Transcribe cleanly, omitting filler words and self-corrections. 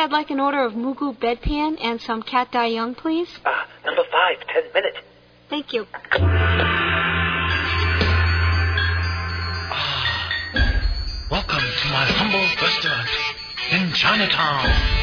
I'd like an order of Mugu bedpan and some Cat Dai Young, please. Number 5, 10 minutes. Thank you. Welcome to my humble restaurant in Chinatown.